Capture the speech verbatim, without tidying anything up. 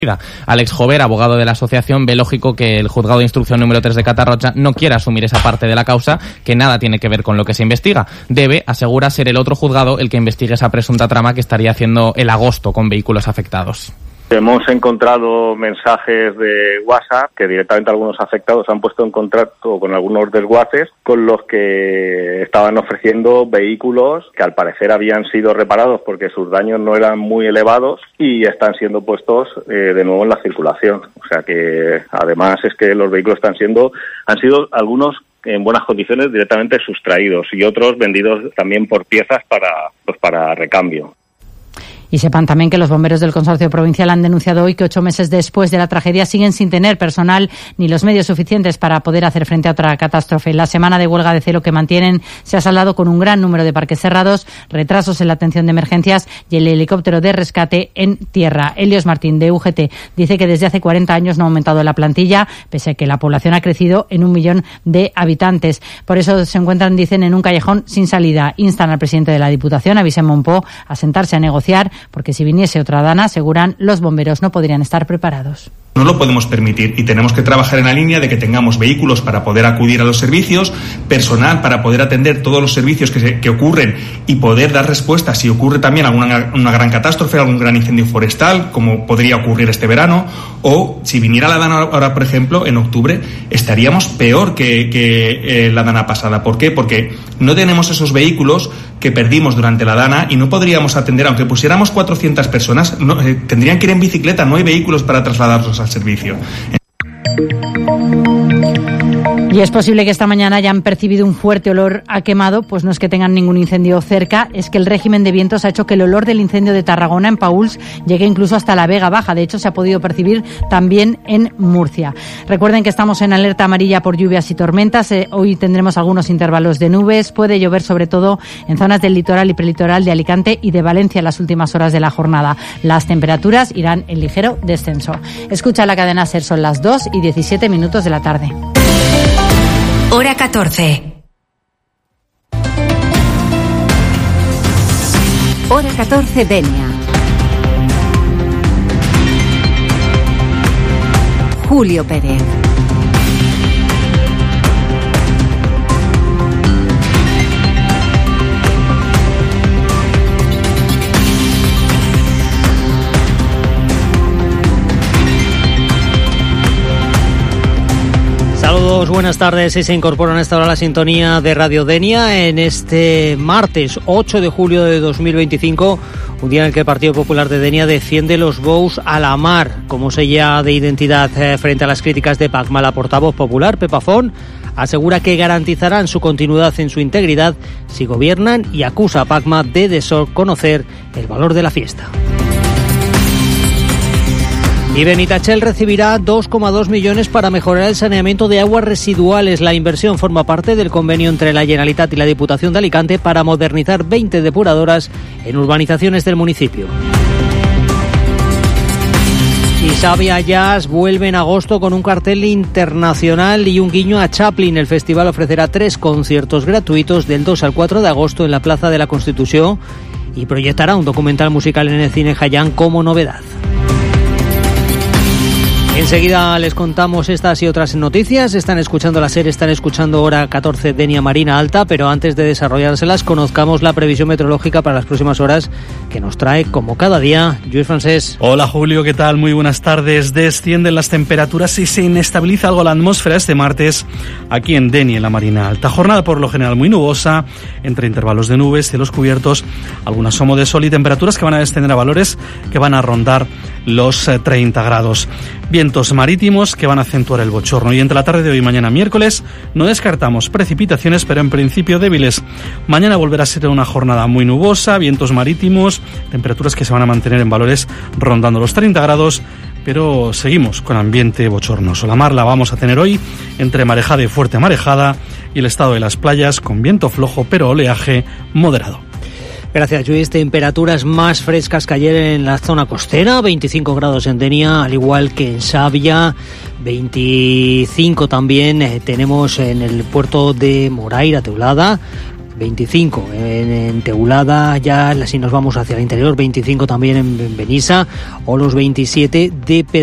Alex Jover, abogado de la asociación, ve lógico que el juzgado de instrucción número tres de Catarroja no quiera asumir esa parte de la causa que nada tiene que ver con lo que se investiga. Debe, asegura, ser el otro juzgado el que investigue esa presunta trama que estaría haciendo el agosto con vehículos afectados. Hemos encontrado mensajes de WhatsApp que directamente algunos afectados han puesto en contacto con algunos desguaces con los que estaban ofreciendo vehículos que al parecer habían sido reparados porque sus daños no eran muy elevados y están siendo puestos eh, de nuevo en la circulación. O sea que además es que los vehículos están siendo, han sido algunos en buenas condiciones directamente sustraídos y otros vendidos también por piezas para, pues para recambio. Y sepan también que los bomberos del Consorcio Provincial han denunciado hoy que ocho meses después de la tragedia siguen sin tener personal ni los medios suficientes para poder hacer frente a otra catástrofe. La semana de huelga de celo que mantienen se ha saldado con un gran número de parques cerrados, retrasos en la atención de emergencias y el helicóptero de rescate en tierra. Helios Martín, de U G T, dice que desde hace cuarenta años no ha aumentado la plantilla, pese a que la población ha crecido en un millón de habitantes. Por eso se encuentran, dicen, en un callejón sin salida. Instan al presidente de la Diputación, a Vicent Monpó, a sentarse a negociar, porque si viniese otra dana, aseguran, los bomberos no podrían estar preparados. No lo podemos permitir y tenemos que trabajar en la línea de que tengamos vehículos para poder acudir a los servicios, personal para poder atender todos los servicios que, se, que ocurren y poder dar respuesta si ocurre también alguna una gran catástrofe, algún gran incendio forestal, como podría ocurrir este verano, o si viniera la dana ahora, por ejemplo, en octubre, estaríamos peor que, que eh, la dana pasada. ¿Por qué? Porque no tenemos esos vehículos que perdimos durante la dana y no podríamos atender, aunque pusiéramos cuatrocientas personas, no, eh, tendrían que ir en bicicleta, no hay vehículos para trasladarlos al servicio. Y es posible que esta mañana hayan percibido un fuerte olor a quemado, pues no es que tengan ningún incendio cerca, es que el régimen de vientos ha hecho que el olor del incendio de Tarragona en Pauls llegue incluso hasta la Vega Baja. De hecho, se ha podido percibir también en Murcia. Recuerden que estamos en alerta amarilla por lluvias y tormentas. Eh, hoy tendremos algunos intervalos de nubes. Puede llover sobre todo en zonas del litoral y prelitoral de Alicante y de Valencia en las últimas horas de la jornada. Las temperaturas irán en ligero descenso. Escucha la cadena SER, son las dos y diecisiete minutos de la tarde. Hora catorce. Hora catorce, Denia. Julio Pérez. Saludos, buenas tardes. Y se incorporan a esta hora a la sintonía de Radio Denia en este martes ocho de julio de dos mil veinticinco, un día en el que el Partido Popular de Denia defiende los bous a la mar como sella de identidad eh, frente a las críticas de Pacma. La portavoz popular, Pepa Font, asegura que garantizarán su continuidad en su integridad si gobiernan y acusa a Pacma de desconocer el valor de la fiesta. Y Benitachell recibirá dos coma dos millones para mejorar el saneamiento de aguas residuales. La inversión forma parte del convenio entre la Generalitat y la Diputación de Alicante para modernizar veinte depuradoras en urbanizaciones del municipio. Y Sabia Jazz vuelve en agosto con un cartel internacional y un guiño a Chaplin. El festival ofrecerá tres conciertos gratuitos del dos al cuatro de agosto en la Plaza de la Constitución y proyectará un documental musical en el Cine Jayán como novedad. Enseguida les contamos estas y otras noticias. Están escuchando la SER, están escuchando Hora catorce, Denia Marina Alta, pero antes de desarrollárselas, conozcamos la previsión meteorológica para las próximas horas que nos trae, como cada día, Lluís Francés. Hola Julio, ¿qué tal? Muy buenas tardes. Descienden las temperaturas y se inestabiliza algo la atmósfera este martes aquí en Denia, en la Marina Alta. Jornada por lo general muy nubosa, entre intervalos de nubes, cielos cubiertos, algún asomo de sol y temperaturas que van a descender a valores que van a rondar los treinta grados. Vientos marítimos que van a acentuar el bochorno y entre la tarde de hoy y mañana miércoles no descartamos precipitaciones, pero en principio débiles. Mañana volverá a ser una jornada muy nubosa, vientos marítimos, temperaturas que se van a mantener en valores rondando los treinta grados, pero seguimos con ambiente bochornoso. La mar la vamos a tener hoy entre marejada y fuerte marejada y el estado de las playas con viento flojo pero oleaje moderado. Gracias, Lluís. Temperaturas más frescas que ayer en la zona costera, veinticinco grados en Denia, al igual que en Sabia, veinticinco también eh, tenemos en el puerto de Moraira, Teulada, veinticinco en, en Teulada, ya así nos vamos hacia el interior, veinticinco también en Benissa, o los veintisiete de